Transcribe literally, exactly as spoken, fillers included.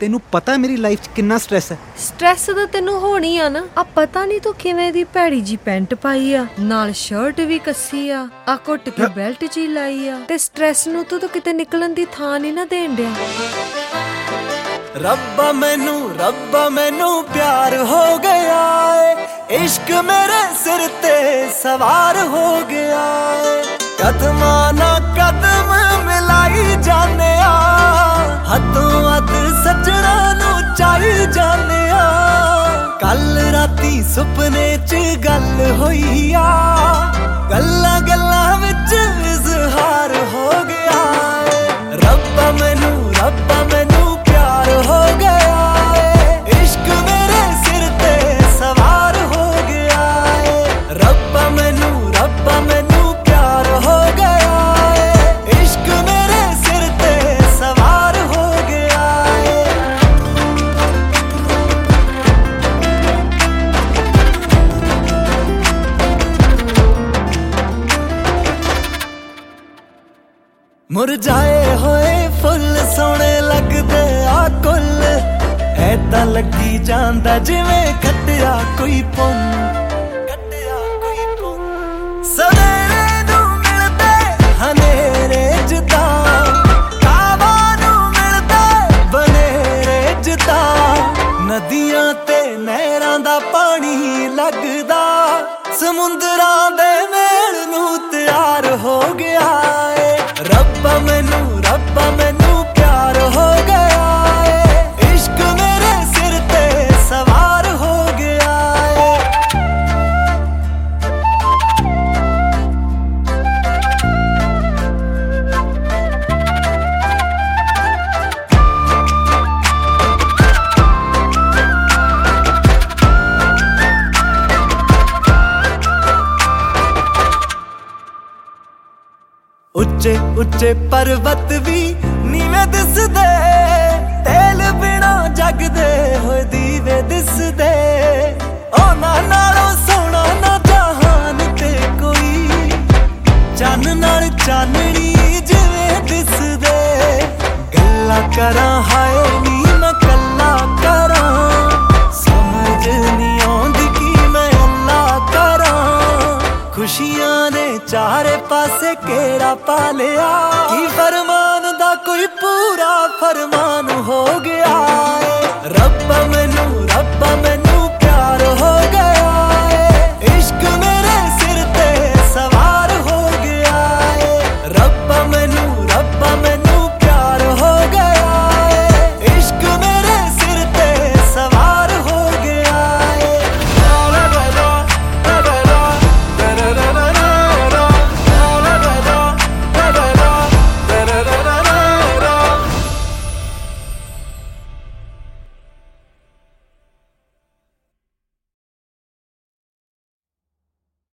ਤੈਨੂੰ ਪਤਾ ਮੇਰੀ ਲਾਈਫ 'ਚ ਕਿੰਨਾ ਸਟ੍ਰੈਸ ਹੈ। ਸਟ੍ਰੈਸ ਤਾਂ ਤੈਨੂੰ ਹੋਣੀ ਆ ਨਾ। ਆ ਪਤਾ ਨਹੀਂ ਤੂੰ ਕਿਵੇਂ ਦੀ ਭੈੜੀ ਜੀ ਪੈਂਟ ਪਾਈ ਆ, ਨਾਲ ਸ਼ਰਟ ਵੀ ਕੱਸੀ ਆ, ਆ ਘੁੱਟ ਕੇ ਬੈਲਟ ਜੀ ਲਾਈ ਆ, ਤੇ ਸਟ੍ਰੈਸ ਨੂੰ ਤੂੰ ਤਾਂ ਕਿਤੇ ਨਿਕਲਣ ਦੀ ਥਾਂ ਨਹੀਂ ਨਾ ਦੇਣ ਡਿਆ। ਰੱਬਾ ਮੈਨੂੰ ਰੱਬਾ ਮੈਨੂੰ ਪਿਆਰ ਹੋ ਗਿਆ ਏ, ਇਸ਼ਕ ਮੇਰੇ ਸਿਰ ਤੇ ਸਵਾਰ ਹੋ ਗਿਆ ਏ। ਕਦਮਾਂ ਨਾਲ ਕਦਮ ਮਿਲਾਈ ਜਾਂਦੇ ਆ, ਹੱਥੋਂ ਹੱਥ ਸੱਜਣਾ ਨੂੰ ਚਾਹੀ ਜਾਂਦੇ ਆ। ਕੱਲ ਰਾਤੀ ਸੁਪਨੇ 'ਚ ਗੱਲ ਹੋਈ ਆ, ਗੱਲਾਂ ਗੱਲਾਂ ਵਿੱਚ ਇਜ਼ਹਾਰ ਹੋ ਗਿਆ ਏ। ਰੱਬਾ ਮੈਨੂੰ ਰੱਬਾ ਮੈਨੂੰ ਪਿਆਰ ਹੋ ਗਿਆ ਏ, ਇਸ਼ਕ ਮੇਰੇ ਸਿਰ ਤੇ ਸਵਾਰ ਹੋ ਗਿਆ ਏ। ਰੱਬਾ ਮੈਨੂੰ ਰੱਬਾ ਮੈਨੂੰ ਪਿਆਰ ਹੋ ਗਿਆ ਏ, ਇਸ਼ਕ ਮੇਰੇ ਸਿਰ ਤੇ ਸਵਾਰ ਹੋ ਗਿਆ ਏ। ਮੁਰਝਾਏ ਹੋਏ ਫੁੱਲ ਸੋਹਣੇ ਲੱਗਦੇ ਆ ਕੁੱਲ, ਐਦਾਂ ਲੱਗੀ ਜਾਂਦਾ ਜਿਵੇਂ ਕੱਟਿਆ ਕੋਈ ਪੁੰਨ, ਕੱਟਿਆ ਕੋਈ ਪੁੰਨ। ਸਵੇਰੇ ਨੂੰ ਮਿਲਦੇ ਹਨੇਰੇ ਜਿੱਦਾਂ, ਕਾਵਾਂ ਨੂੰ ਮਿਲਦੇ ਬਨੇਰੇ ਜਿੱਦਾਂ। ਨਦੀਆਂ ਤੇ ਨਹਿਰਾਂ ਦਾ ਪਾਣੀ ਲੱਗਦਾ, ਸਮੁੰਦਰਾਂ ਦੇ ਮੇਲ ਨੂੰ ਤਿਆਰ ਹੋ ਗਿਆ ਏ। ਰੱਬਾ ਮੈਨੂੰ ਰੱਬਾ ਮੈਨੂੰ ਪਿਆਰ ਹੋ ਗਿਆ ਏ, ਇਸ਼ਕ ਮੇਰੇ ਸਿਰ ਤੇ ਸਵਾਰ ਹੋ ਗਿਆ ਏ। ਉੱਚੇ ਉੱਚੇ ਪਰਬਤ ਵੀ ਨੀਵੇਂ ਦਿਸਦੇ, ਤੇਲ ਬਿਨਾ ਜਗਦੇ ਹੋਏ ਦੀਵੇ ਦਿਸਦੇ। ਉਹਨਾਂ ਨਾਲੋਂ ਸੋਹਣਾ ਨਾ ਜਹਾਨ ਤੇ ਕੋਈ, ਚੰਨ ਨਾਲ ਚਾਨਣੀ ਜਿਵੇਂ ਦਿਸਦੇ। ਗੱਲਾਂ ਕਰਾਂ ਹਾਏ ਨੀ ਮੈਂ ਕੱਲਾ ਕਰਾਂ, ਸਮਝ ਨਹੀਂ ਆਉਂਦੀ ਕੀ ਮੈਂ ਅੱਲਾ ਕਰਾਂ। ਖੁਸ਼ੀਆਂ ਨੇ ਚਾਰੇ ਪਾਸੇ ਕਿਹੜਾ ਪਾ ਲਿਆ, ਕੀ ਫਰਮਾਨ ਦਾ ਕੋਈ ਪੂਰਾ ਫਰਮਾਨ।